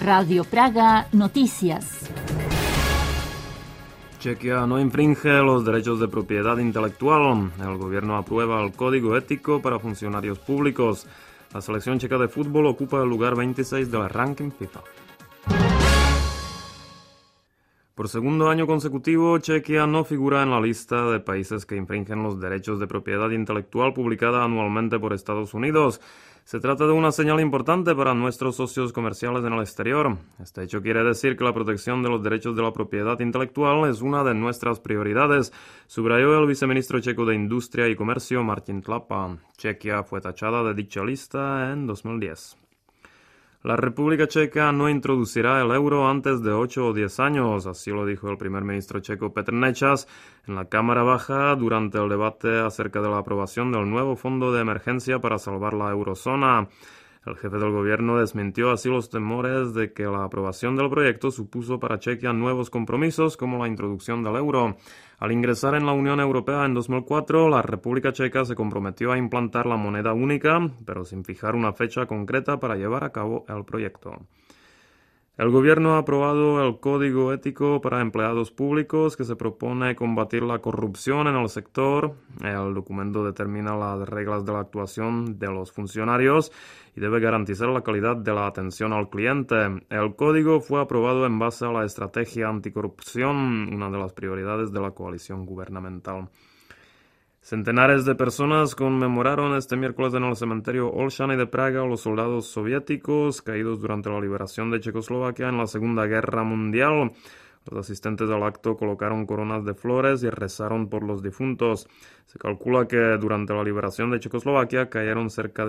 Radio Praga Noticias. Chequia no infringe los derechos de propiedad intelectual. El gobierno aprueba el código ético para funcionarios públicos. La selección checa de fútbol ocupa el lugar 26 del ranking FIFA. Por segundo año consecutivo, Chequia no figura en la lista de países que infringen los derechos de propiedad intelectual publicada anualmente por Estados Unidos. Se trata de una señal importante para nuestros socios comerciales en el exterior. Este hecho quiere decir que la protección de los derechos de la propiedad intelectual es una de nuestras prioridades, subrayó el viceministro checo de Industria y Comercio, Martin Tlapa. Chequia fue tachada de dicha lista en 2010. La República Checa no introducirá el euro antes de 8 o 10 años, así lo dijo el primer ministro checo Petr Nečas en la Cámara Baja durante el debate acerca de la aprobación del nuevo fondo de emergencia para salvar la eurozona. El jefe del gobierno desmintió así los temores de que la aprobación del proyecto supuso para Chequia nuevos compromisos como la introducción del euro. Al ingresar en la Unión Europea en 2004, la República Checa se comprometió a implantar la moneda única, pero sin fijar una fecha concreta para llevar a cabo el proyecto. El gobierno ha aprobado el Código Ético para Empleados Públicos que se propone combatir la corrupción en el sector. El documento determina las reglas de la actuación de los funcionarios y debe garantizar la calidad de la atención al cliente. El código fue aprobado en base a la estrategia anticorrupción, una de las prioridades de la coalición gubernamental. Centenares de personas conmemoraron este miércoles en el cementerio Olszany de Praga a los soldados soviéticos caídos durante la liberación de Checoslovaquia en la Segunda Guerra Mundial. Los asistentes al acto colocaron coronas de flores y rezaron por los difuntos. Se calcula que durante la liberación de Checoslovaquia cayeron cerca de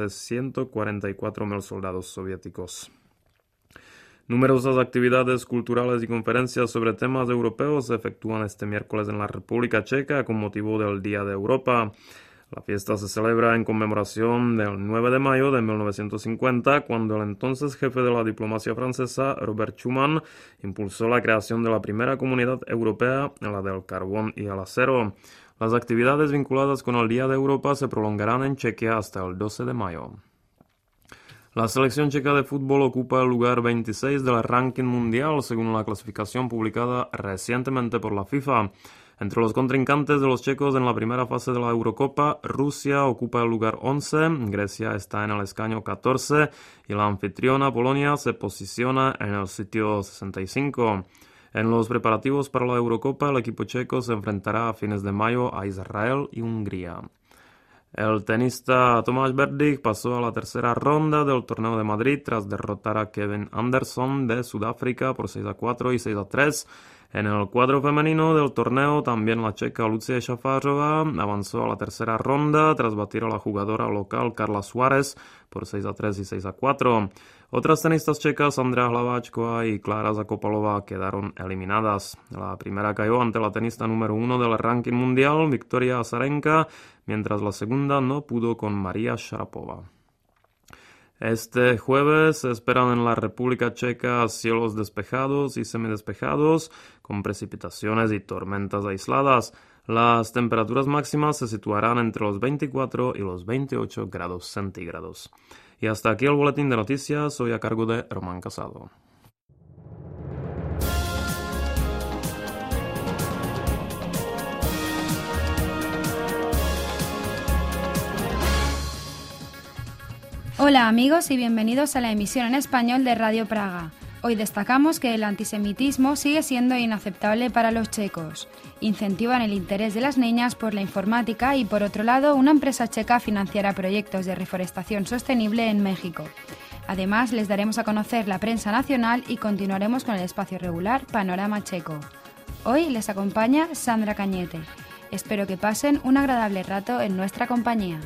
144.000 soldados soviéticos. Numerosas actividades culturales y conferencias sobre temas europeos se efectúan este miércoles en la República Checa con motivo del Día de Europa. La fiesta se celebra en conmemoración del 9 de mayo de 1950, cuando el entonces jefe de la diplomacia francesa, Robert Schuman, impulsó la creación de la primera comunidad europea, la del carbón y el acero. Las actividades vinculadas con el Día de Europa se prolongarán en Chequia hasta el 12 de mayo. La selección checa de fútbol ocupa el lugar 26 del ranking mundial según la clasificación publicada recientemente por la FIFA. Entre los contrincantes de los checos en la primera fase de la Eurocopa, Rusia ocupa el lugar 11, Grecia está en el escaño 14 y la anfitriona Polonia se posiciona en el sitio 65. En los preparativos para la Eurocopa, el equipo checo se enfrentará a fines de mayo a Israel y Hungría. El tenista Tomáš Berdych pasó a la tercera ronda del Torneo de Madrid tras derrotar a Kevin Anderson de Sudáfrica por 6-4 y 6-3. En el cuadro femenino del torneo, también la checa Lucia Šafářová avanzó a la tercera ronda tras batir a la jugadora local Carla Suárez por 6-3 y 6-4. Otras tenistas checas, Andrea Hlaváčková y Klára Zakopalová, quedaron eliminadas. La primera cayó ante la tenista número 1 del ranking mundial, Victoria Azarenka, mientras la segunda no pudo con María Sharapova. Este jueves se esperan en la República Checa cielos despejados y semidespejados, con precipitaciones y tormentas aisladas. Las temperaturas máximas se situarán entre los 24 y los 28 grados centígrados. Y hasta aquí el boletín de noticias, hoy a cargo de Román Casado. Hola amigos y bienvenidos a la emisión en español de Radio Praga. Hoy destacamos que el antisemitismo sigue siendo inaceptable para los checos. Incentivan el interés de las niñas por la informática y, por otro lado, una empresa checa financiará proyectos de reforestación sostenible en México. Además, les daremos a conocer la prensa nacional y continuaremos con el espacio regular Panorama Checo. Hoy les acompaña Sandra Cañete. Espero que pasen un agradable rato en nuestra compañía.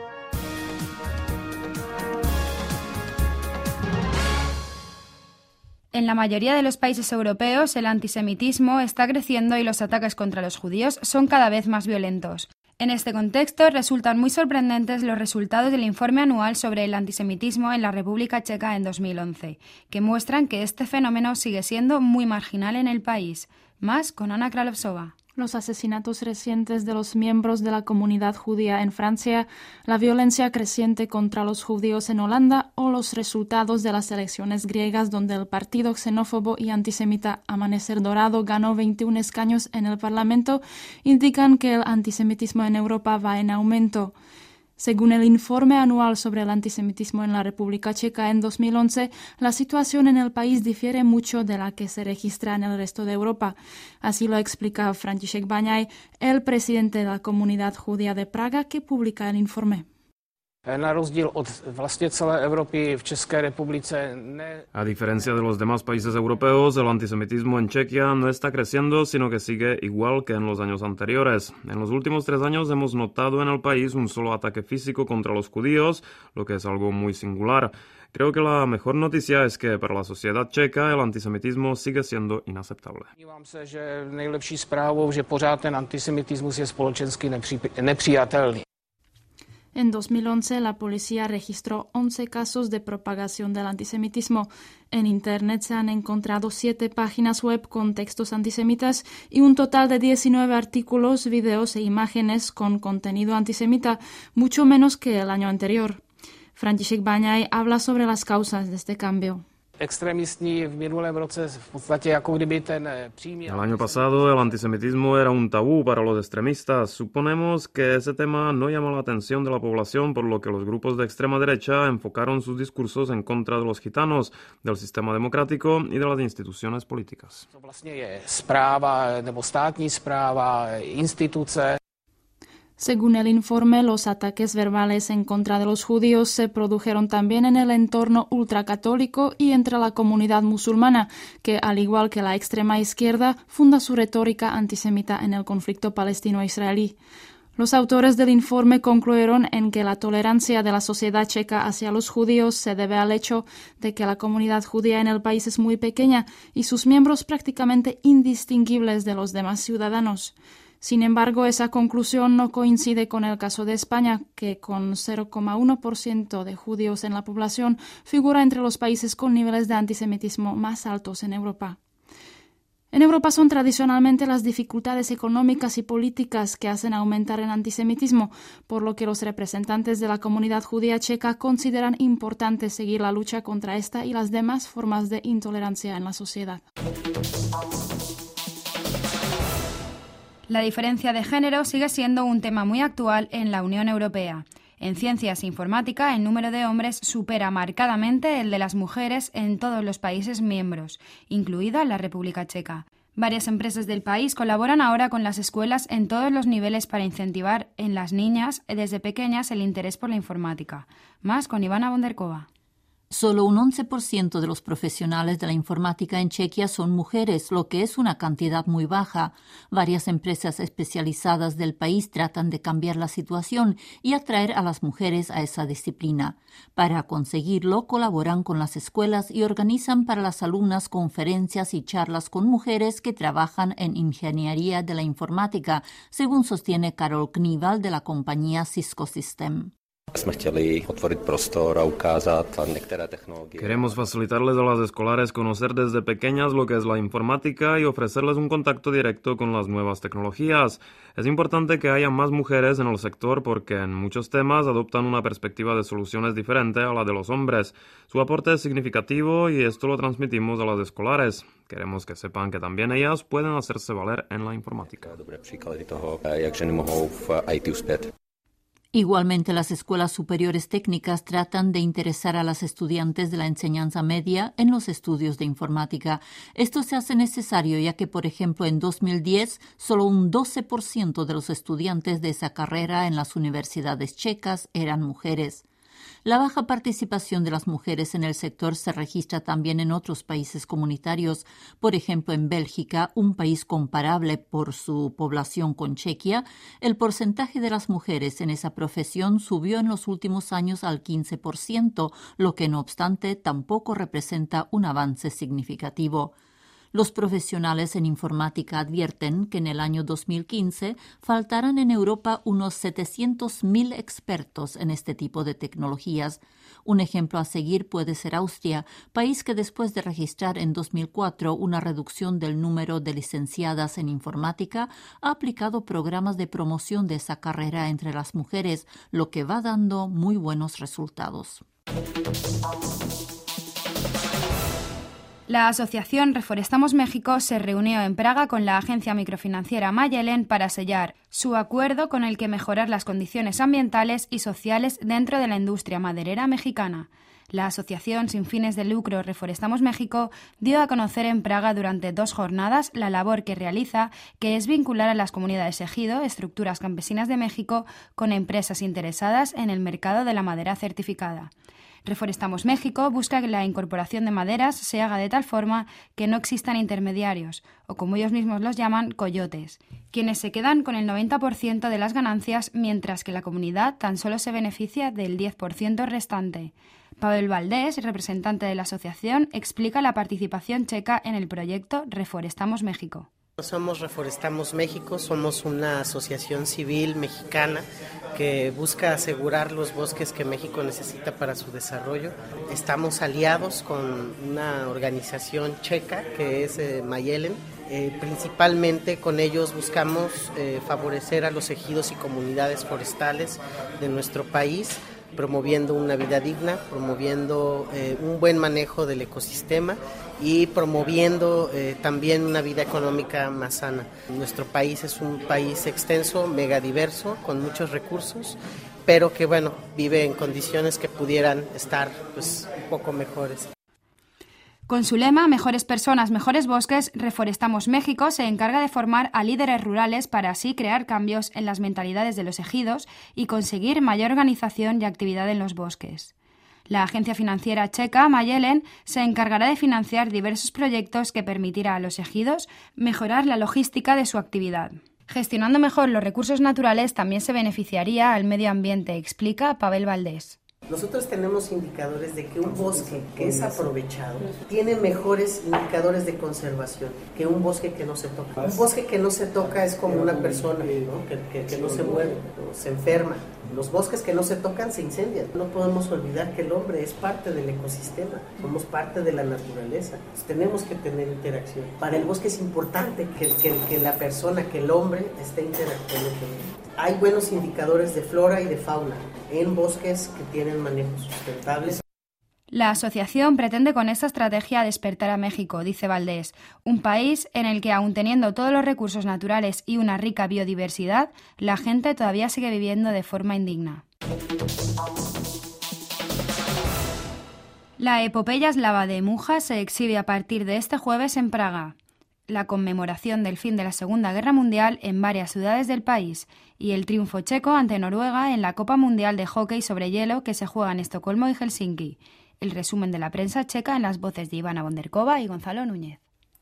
En la mayoría de los países europeos, el antisemitismo está creciendo y los ataques contra los judíos son cada vez más violentos. En este contexto, resultan muy sorprendentes los resultados del informe anual sobre el antisemitismo en la República Checa en 2011, que muestran que este fenómeno sigue siendo muy marginal en el país. Más con Ana Kralovsova. Los asesinatos recientes de los miembros de la comunidad judía en Francia, la violencia creciente contra los judíos en Holanda o los resultados de las elecciones griegas donde el partido xenófobo y antisemita Amanecer Dorado ganó 21 escaños en el Parlamento indican que el antisemitismo en Europa va en aumento. Según el informe anual sobre el antisemitismo en la República Checa en 2011, la situación en el país difiere mucho de la que se registra en el resto de Europa. Así lo explica František Baňaj, el presidente de la comunidad judía de Praga, que publica el informe. Na rozdíl od vlastně celé Evropy v České republice A diferencia de los demás países europeos, el antisemitismo en Chequia no está creciendo, sino que sigue igual que en los años anteriores. En los últimos 3 años hemos notado en el país un solo ataque físico contra los judíos, lo que es algo muy singular. Creo que la mejor noticia es que para la sociedad checa el antisemitismo sigue siendo inaceptable. Dívám se, že nejlepší zprávou, že pořád ten antisemitismus je společensky nepřijatelný. En 2011, la policía registró 11 casos de propagación del antisemitismo. En Internet se han encontrado 7 páginas web con textos antisemitas y un total de 19 artículos, videos e imágenes con contenido antisemita, mucho menos que el año anterior. František Baňaj habla sobre las causas de este cambio. Extremistní v minulém roce v podstatě jako kdyby ten přímý... El año pasado el antisemitismo era un tabú para los extremistas. Suponemos que ese tema no llamó la atención de la población, por lo que los grupos de extrema derecha enfocaron sus discursos en contra de los gitanos, del sistema democrático y de las instituciones políticas. To vlastně je správa nebo státní správa, instituce. Según el informe, los ataques verbales en contra de los judíos se produjeron también en el entorno ultracatólico y entre la comunidad musulmana, que, al igual que la extrema izquierda, funda su retórica antisemita en el conflicto palestino-israelí. Los autores del informe concluyeron en que la tolerancia de la sociedad checa hacia los judíos se debe al hecho de que la comunidad judía en el país es muy pequeña y sus miembros prácticamente indistinguibles de los demás ciudadanos. Sin embargo, esa conclusión no coincide con el caso de España, que con 0,1% de judíos en la población figura entre los países con niveles de antisemitismo más altos en Europa. En Europa son tradicionalmente las dificultades económicas y políticas que hacen aumentar el antisemitismo, por lo que los representantes de la comunidad judía checa consideran importante seguir la lucha contra esta y las demás formas de intolerancia en la sociedad. La diferencia de género sigue siendo un tema muy actual en la Unión Europea. En ciencias e informática, el número de hombres supera marcadamente el de las mujeres en todos los países miembros, incluida la República Checa. Varias empresas del país colaboran ahora con las escuelas en todos los niveles para incentivar en las niñas desde pequeñas el interés por la informática. Más con Ivana Bonderkova. Solo un 11% de los profesionales de la informática en Chequia son mujeres, lo que es una cantidad muy baja. Varias empresas especializadas del país tratan de cambiar la situación y atraer a las mujeres a esa disciplina. Para conseguirlo, colaboran con las escuelas y organizan para las alumnas conferencias y charlas con mujeres que trabajan en ingeniería de la informática, según sostiene Karol Kníval de la compañía Cisco System. Queremos facilitarles a las escolares conocer desde pequeñas lo que es la informática y ofrecerles un contacto directo con las nuevas tecnologías. Es importante que haya más mujeres en el sector porque en muchos temas adoptan una perspectiva de soluciones diferente a la de los hombres. Su aporte es significativo y esto lo transmitimos a las escolares. Queremos que sepan que también ellas pueden hacerse valer en la informática. Igualmente, las escuelas superiores técnicas tratan de interesar a las estudiantes de la enseñanza media en los estudios de informática. Esto se hace necesario ya que, por ejemplo, en 2010, solo un 12% de los estudiantes de esa carrera en las universidades checas eran mujeres. La baja participación de las mujeres en el sector se registra también en otros países comunitarios. Por ejemplo, en Bélgica, un país comparable por su población con Chequia, el porcentaje de las mujeres en esa profesión subió en los últimos años al 15%, lo que no obstante tampoco representa un avance significativo. Los profesionales en informática advierten que en el año 2015 faltarán en Europa unos 700.000 expertos en este tipo de tecnologías. Un ejemplo a seguir puede ser Austria, país que después de registrar en 2004 una reducción del número de licenciadas en informática, ha aplicado programas de promoción de esa carrera entre las mujeres, lo que va dando muy buenos resultados. La asociación Reforestamos México se reunió en Praga con la agencia microfinanciera Mayelen para sellar su acuerdo con el que mejorar las condiciones ambientales y sociales dentro de la industria maderera mexicana. La asociación sin fines de lucro Reforestamos México dio a conocer en Praga durante 2 jornadas la labor que realiza, que es vincular a las comunidades ejido, estructuras campesinas de México, con empresas interesadas en el mercado de la madera certificada. Reforestamos México busca que la incorporación de maderas se haga de tal forma que no existan intermediarios, o como ellos mismos los llaman, coyotes, quienes se quedan con el 90% de las ganancias, mientras que la comunidad tan solo se beneficia del 10% restante. Pavel Valdés, representante de la asociación, explica la participación checa en el proyecto Reforestamos México. Somos Reforestamos México, somos una asociación civil mexicana que busca asegurar los bosques que México necesita para su desarrollo. Estamos aliados con una organización checa que es Mayelen. Principalmente con ellos buscamos favorecer a los ejidos y comunidades forestales de nuestro país, promoviendo una vida digna, promoviendo un buen manejo del ecosistema y promoviendo también una vida económica más sana. Nuestro país es un país extenso, megadiverso, con muchos recursos, pero que vive en condiciones que pudieran estar un poco mejores. Con su lema Mejores personas, mejores bosques, Reforestamos México se encarga de formar a líderes rurales para así crear cambios en las mentalidades de los ejidos y conseguir mayor organización y actividad en los bosques. La agencia financiera checa Mayelen se encargará de financiar diversos proyectos que permitirá a los ejidos mejorar la logística de su actividad. Gestionando mejor los recursos naturales también se beneficiaría al medio ambiente, explica Pavel Valdés. Nosotros tenemos indicadores de que un bosque que es aprovechado tiene mejores indicadores de conservación que un bosque que no se toca. Un bosque que no se toca es como una persona, ¿no? que no se mueve, ¿no? Se enferma. Los bosques que no se tocan se incendian. No podemos olvidar que el hombre es parte del ecosistema, somos parte de la naturaleza. Entonces, tenemos que tener interacción. Para el bosque es importante que la persona, que el hombre esté interactuando con él. Hay buenos indicadores de flora y de fauna en bosques que tienen manejos sustentables. La asociación pretende con esta estrategia despertar a México, dice Valdés, un país en el que, aun teniendo todos los recursos naturales y una rica biodiversidad, la gente todavía sigue viviendo de forma indigna. La epopeya eslava de Mucha se exhibe a partir de este jueves en Praga. La conmemoración del fin de la Segunda Guerra Mundial en varias ciudades del país y el triunfo checo ante Noruega en la Copa Mundial de Hockey sobre Hielo que se juega en Estocolmo y Helsinki. El resumen de la prensa checa en las voces de Ivana Bonderkova y Gonzalo Núñez.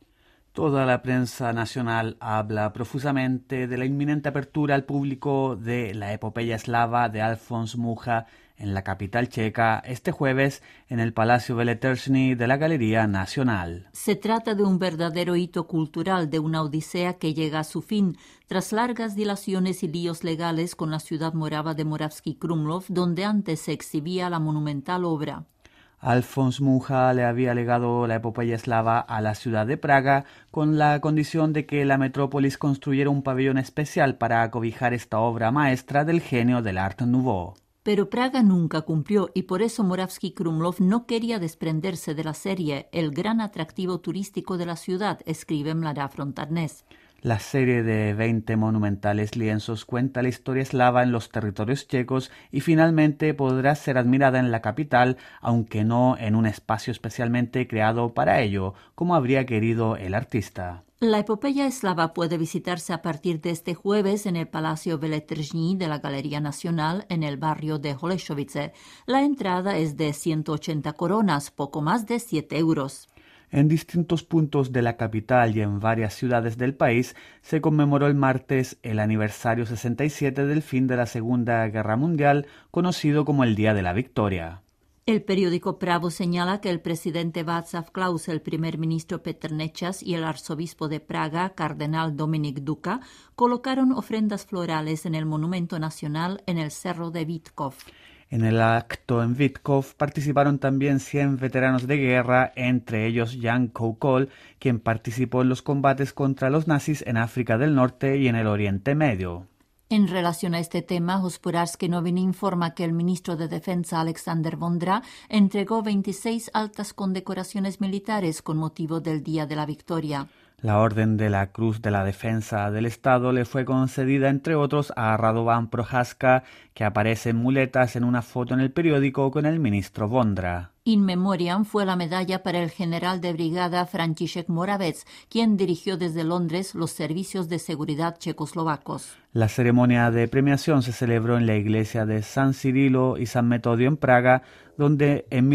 Toda la prensa nacional habla profusamente de la inminente apertura al público de la epopeya eslava de Alfons Mucha en la capital checa este jueves en el Palacio Veletrzni de la Galería Nacional. Se trata de un verdadero hito cultural, de una odisea que llega a su fin tras largas dilaciones y líos legales con la ciudad morava de Moravský Krumlov, donde antes se exhibía la monumental obra. Alfons Mucha le había legado la epopeya eslava a la ciudad de Praga con la condición de que la metrópolis construyera un pabellón especial para acobijar esta obra maestra del genio del Art Nouveau. Pero Praga nunca cumplió y por eso Moravský Krumlov no quería desprenderse de la serie, el gran atractivo turístico de la ciudad, escribe Mladá Fronta Dnes. La serie de 20 monumentales lienzos cuenta la historia eslava en los territorios checos y finalmente podrá ser admirada en la capital, aunque no en un espacio especialmente creado para ello, como habría querido el artista. La epopeya eslava puede visitarse a partir de este jueves en el Palacio Veletrzni de la Galería Nacional en el barrio de Holešovice. La entrada es de 180 coronas, poco más de 7 euros. En distintos puntos de la capital y en varias ciudades del país se conmemoró el martes el aniversario 67 del fin de la Segunda Guerra Mundial, conocido como el Día de la Victoria. El periódico Pravo señala que el presidente Václav Klaus, el primer ministro Petr Nečas y el arzobispo de Praga, cardenal Dominik Duka, colocaron ofrendas florales en el monumento nacional en el Cerro de Vítkov. En el acto en Vitkov participaron también 100 veteranos de guerra, entre ellos Jan Koukol, quien participó en los combates contra los nazis en África del Norte y en el Oriente Medio. En relación a este tema, Hospodářské noviny informa que el ministro de Defensa Alexander Vondra entregó 26 altas condecoraciones militares con motivo del Día de la Victoria. La Orden de la Cruz de la Defensa del Estado le fue concedida, entre otros, a Radovan Prohaska, que aparece en muletas en una foto en el periódico con el ministro Vondra. In memoriam fue la medalla para el general de brigada František Moravec, quien dirigió desde Londres los servicios de seguridad checoslovacos. La ceremonia de premiación se celebró en la iglesia de San Cirilo y San Metodio en Praga, donde en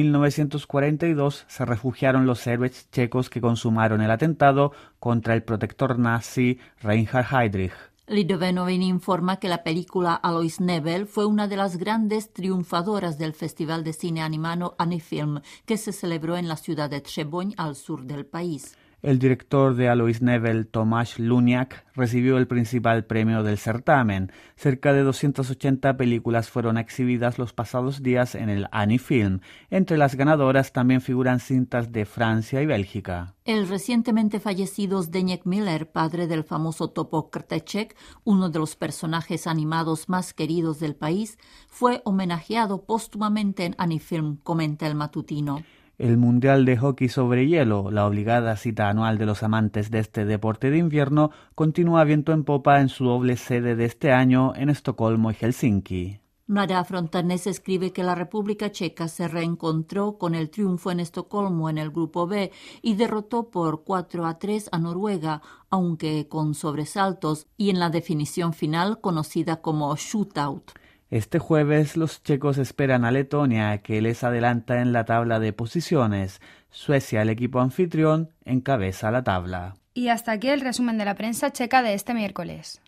1942 se refugiaron los héroes checos que consumaron el atentado contra el protector nazi Reinhard Heydrich. Lidové noviny informa que la película Alois Nebel fue una de las grandes triunfadoras del Festival de Cine Animado Anifilm, que se celebró en la ciudad de Třeboň, al sur del país. El director de Alois Nebel, Tomáš Luňák, recibió el principal premio del certamen. Cerca de 280 películas fueron exhibidas los pasados días en el Anifilm. Entre las ganadoras también figuran cintas de Francia y Bélgica. El recientemente fallecido Zdeněk Miller, padre del famoso Topo Krteček, uno de los personajes animados más queridos del país, fue homenajeado póstumamente en Anifilm, comenta el matutino. El Mundial de Hockey sobre Hielo, la obligada cita anual de los amantes de este deporte de invierno, continúa viento en popa en su doble sede de este año en Estocolmo y Helsinki. Mladá Frontanés escribe que la República Checa se reencontró con el triunfo en Estocolmo en el Grupo B y derrotó por 4-3 a Noruega, aunque con sobresaltos, y en la definición final conocida como shootout. Este jueves los checos esperan a Letonia, que les adelanta en la tabla de posiciones. Suecia, el equipo anfitrión, encabeza la tabla. Y hasta aquí el resumen de la prensa checa de este miércoles.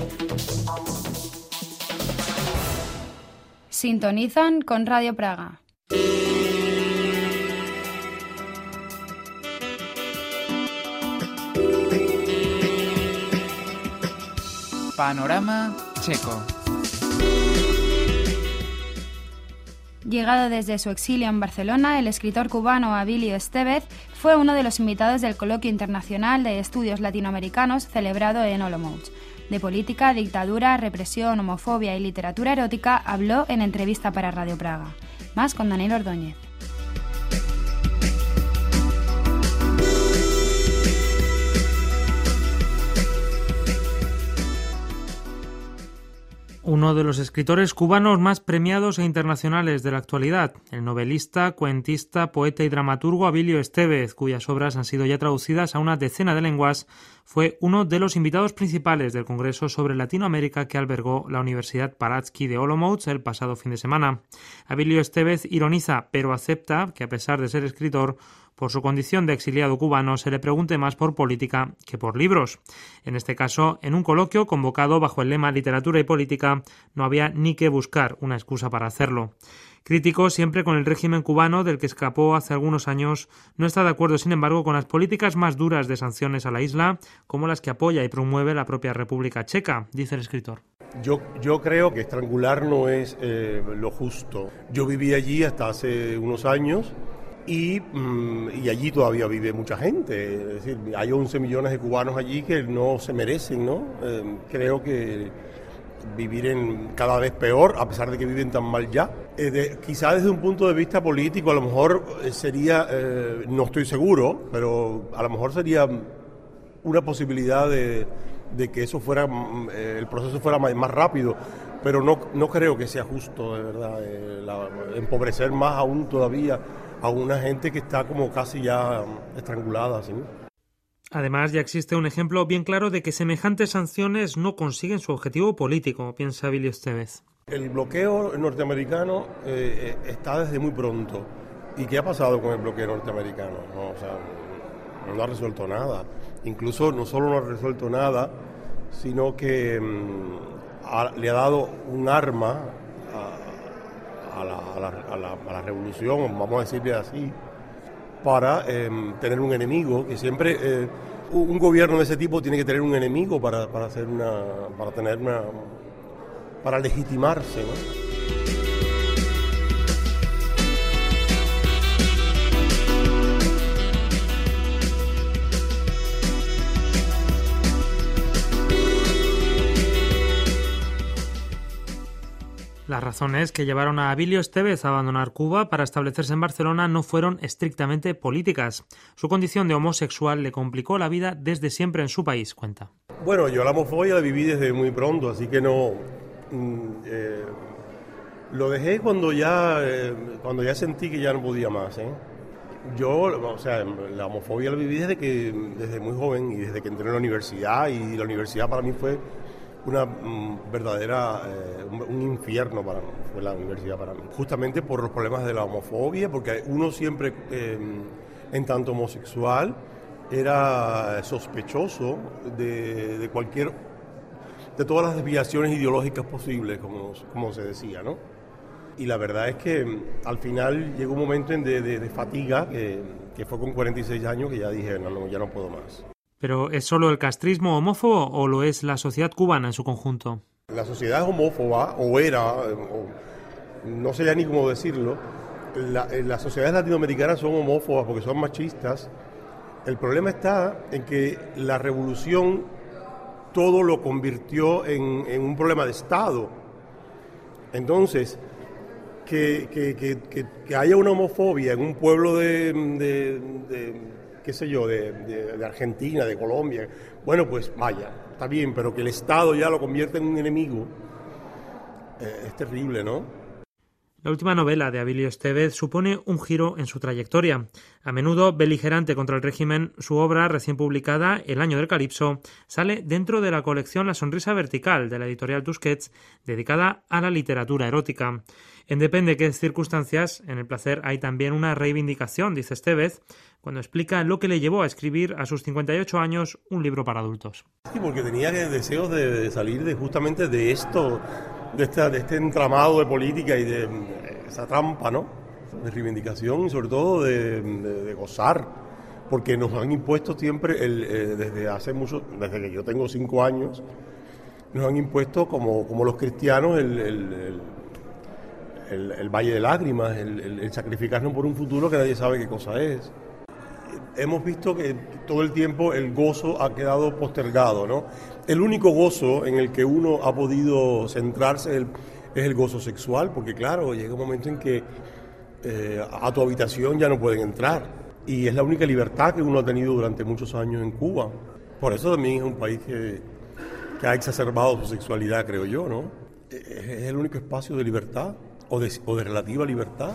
Sintonizan con Radio Praga. Panorama checo. Llegado desde su exilio en Barcelona, el escritor cubano Abilio Estevez fue uno de los invitados del Coloquio Internacional de Estudios Latinoamericanos celebrado en Olomouc. De política, dictadura, represión, homofobia y literatura erótica habló en entrevista para Radio Praga. Más con Daniel Ordóñez. Uno de los escritores cubanos más premiados e internacionales de la actualidad, el novelista, cuentista, poeta y dramaturgo Abilio Estevez, cuyas obras han sido ya traducidas a una decena de lenguas, fue uno de los invitados principales del Congreso sobre Latinoamérica que albergó la Universidad Palatsky de Olomouc el pasado fin de semana. Abilio Estevez ironiza, pero acepta que a pesar de ser escritor, por su condición de exiliado cubano se le pregunte más por política que por libros. En este caso, en un coloquio convocado bajo el lema Literatura y Política, no había ni que buscar una excusa para hacerlo. Crítico siempre con el régimen cubano del que escapó hace algunos años, no está de acuerdo, sin embargo, con las políticas más duras de sanciones a la isla, como las que apoya y promueve la propia República Checa, dice el escritor. Yo creo que estrangular no es lo justo. Yo viví allí hasta hace unos años y allí todavía vive mucha gente. Es decir, hay 11 millones de cubanos allí que no se merecen, ¿no? Creo que vivir cada vez peor, a pesar de que viven tan mal ya. Quizá desde un punto de vista político, a lo mejor sería, no estoy seguro, pero a lo mejor sería una posibilidad de que eso fuera, el proceso fuera más rápido, pero no creo que sea justo, de verdad, empobrecer más aún todavía a una gente que está como casi ya estrangulada, ¿sí? Además, ya existe un ejemplo bien claro de que semejantes sanciones no consiguen su objetivo político, piensa Abilio Estevez. El bloqueo norteamericano está desde muy pronto. ¿Y qué ha pasado con el bloqueo norteamericano? No ha resuelto nada. Incluso no solo no ha resuelto nada, sino que le ha dado un arma a la revolución, vamos a decirle así, para tener un enemigo, que siempre un gobierno de ese tipo tiene que tener un enemigo para legitimarse, ¿no? Las razones que llevaron a Abilio Estévez a abandonar Cuba para establecerse en Barcelona no fueron estrictamente políticas. Su condición de homosexual le complicó la vida desde siempre en su país, cuenta. Bueno, yo la homofobia la viví desde muy pronto, así que no... lo dejé cuando ya sentí que ya no podía más, Yo, o sea, la homofobia la viví desde muy joven y desde que entré en la universidad, y la universidad para mí fue una verdadera, un infierno para mí, fue la universidad para mí. Justamente por los problemas de la homofobia, porque uno siempre, en tanto homosexual, era sospechoso de todas las desviaciones ideológicas posibles, como se decía, ¿no? Y la verdad es que al final llegó un momento de fatiga, que fue con 46 años, que ya dije, no, ya no puedo más. ¿Pero es solo el castrismo homófobo o lo es la sociedad cubana en su conjunto? La sociedad es homófoba, o era, no sé ya ni cómo decirlo. Las sociedades latinoamericanas son homófobas porque son machistas. El problema está en que la revolución todo lo convirtió en un problema de Estado. Entonces, que haya una homofobia en un pueblo qué sé yo, de Argentina, de Colombia, bueno, pues vaya, está bien, pero que el Estado ya lo convierta en un enemigo, es terrible, ¿no? La última novela de Abilio Estévez supone un giro en su trayectoria. A menudo beligerante contra el régimen, su obra, recién publicada, El año del calipso, sale dentro de la colección La sonrisa vertical de la editorial Tusquets, dedicada a la literatura erótica. En depende qué circunstancias, en El placer hay también una reivindicación, dice Estévez, cuando explica lo que le llevó a escribir a sus 58 años un libro para adultos. Sí, porque tenía deseos de salir justamente de esto, de este entramado de política y de esa trampa, ¿no? De reivindicación y sobre todo de gozar, porque nos han impuesto siempre, desde que yo tengo 5 años, nos han impuesto como los cristianos el valle de lágrimas, el sacrificarnos por un futuro que nadie sabe qué cosa es. Hemos visto que todo el tiempo el gozo ha quedado postergado, ¿no? El único gozo en el que uno ha podido centrarse es el gozo sexual, porque claro, llega un momento en que a tu habitación ya no pueden entrar, y es la única libertad que uno ha tenido durante muchos años en Cuba. Por eso también es un país que ha exacerbado su sexualidad, creo yo, ¿no? Es el único espacio de libertad o de relativa libertad.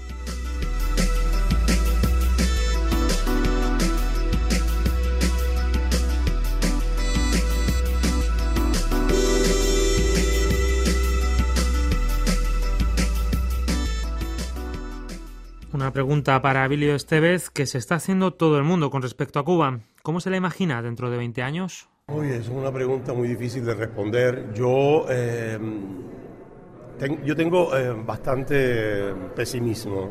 Una pregunta para Abilio Estévez que se está haciendo todo el mundo con respecto a Cuba. ¿Cómo se la imagina dentro de 20 años? Oye, es una pregunta muy difícil de responder. Yo tengo bastante pesimismo.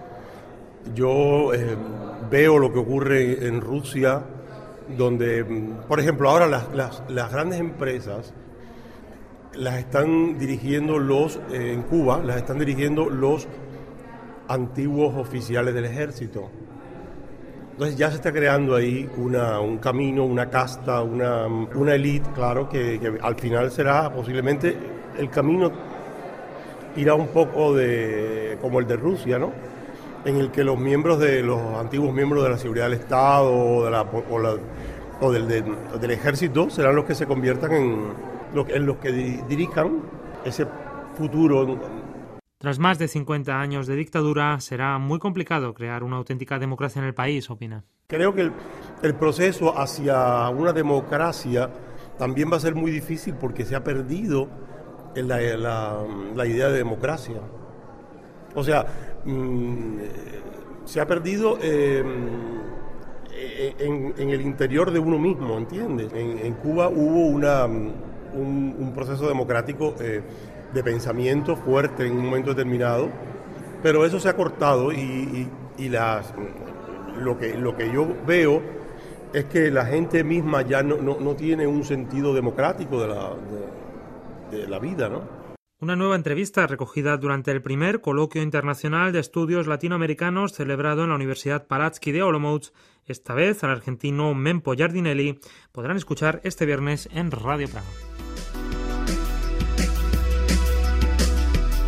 Yo veo lo que ocurre en Rusia, donde, por ejemplo, ahora las grandes empresas las están dirigiendo en Cuba, las están dirigiendo los antiguos oficiales del ejército. Entonces ya se está creando ahí un camino, una casta, una élite, claro, que al final será posiblemente el camino irá un poco como el de Rusia, ¿no? En el que los antiguos miembros de la seguridad del Estado o del ejército serán los que se conviertan en los que dirijan ese futuro. Tras más de 50 años de dictadura, será muy complicado crear una auténtica democracia en el país, opina. Creo que el proceso hacia una democracia también va a ser muy difícil porque se ha perdido la idea de democracia. O sea, se ha perdido en el interior de uno mismo, ¿entiendes? En Cuba hubo un proceso democrático de pensamiento fuerte en un momento determinado, pero eso se ha cortado y lo que yo veo es que la gente misma ya no tiene un sentido democrático de la vida, ¿no? Una nueva entrevista recogida durante el primer Coloquio Internacional de Estudios Latinoamericanos celebrado en la Universidad Palatsky de Olomouc, esta vez al argentino Mempo Giardinelli, podrán escuchar este viernes en Radio Praga.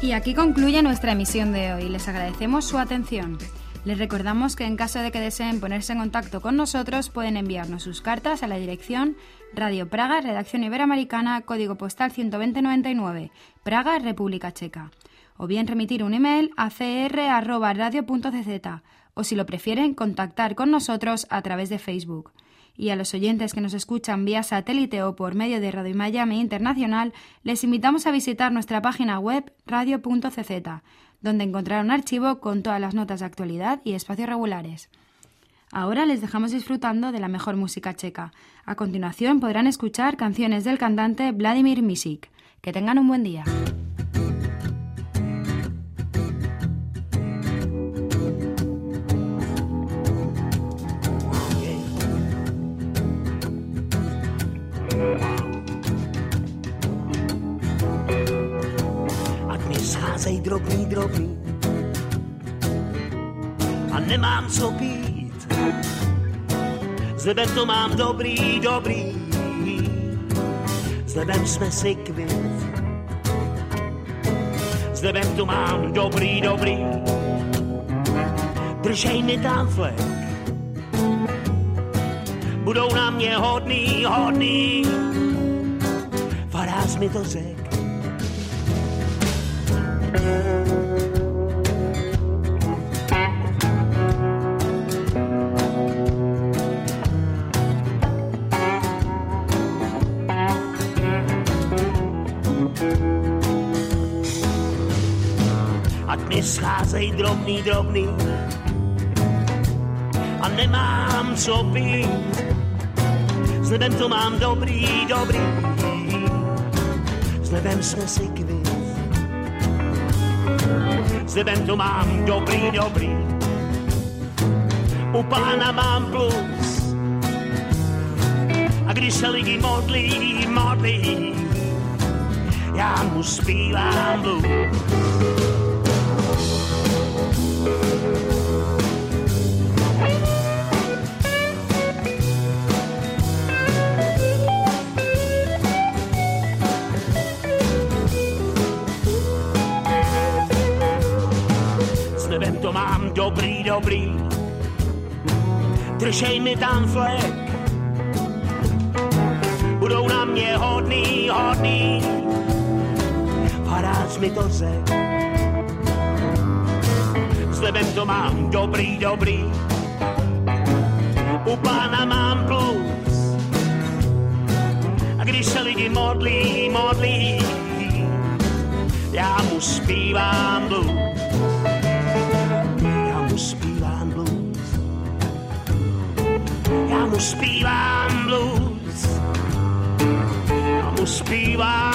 Y aquí concluye nuestra emisión de hoy. Les agradecemos su atención. Les recordamos que en caso de que deseen ponerse en contacto con nosotros, pueden enviarnos sus cartas a la dirección Radio Praga, Redacción Iberoamericana, Código Postal 12099, Praga, República Checa. O bien remitir un email a cr@radio.cz, o si lo prefieren, contactar con nosotros a través de Facebook. Y a los oyentes que nos escuchan vía satélite o por medio de Radio Miami Internacional, les invitamos a visitar nuestra página web radio.cz, donde encontrarán un archivo con todas las notas de actualidad y espacios regulares. Ahora les dejamos disfrutando de la mejor música checa. A continuación podrán escuchar canciones del cantante Vladimir Misic. Que tengan un buen día. Scházejí drobný a nemám co pít. S nebem to mám dobrý. S nebem jsme si kvit. S nebem to mám dobrý. Držej mi tam flek. Budou na mě hodný. Farář mi to řek. Ať mi scházejí drobný a nemám co pít. S nebem to mám dobrý. S nebem jsme si kvit. S nebem to mám dobrý. U Pána mám plus. A když se lidi modlí, já mu zpívám blues. S nebem to mám dobrý. Držej mi tam flek. Budou na mě hodný. Farář mi to řek. S nebem to mám dobrý. U Pána mám plus. A když se lidi modlí, já mu zpívám blues. Já mu zpívám blues. Já mu zpívám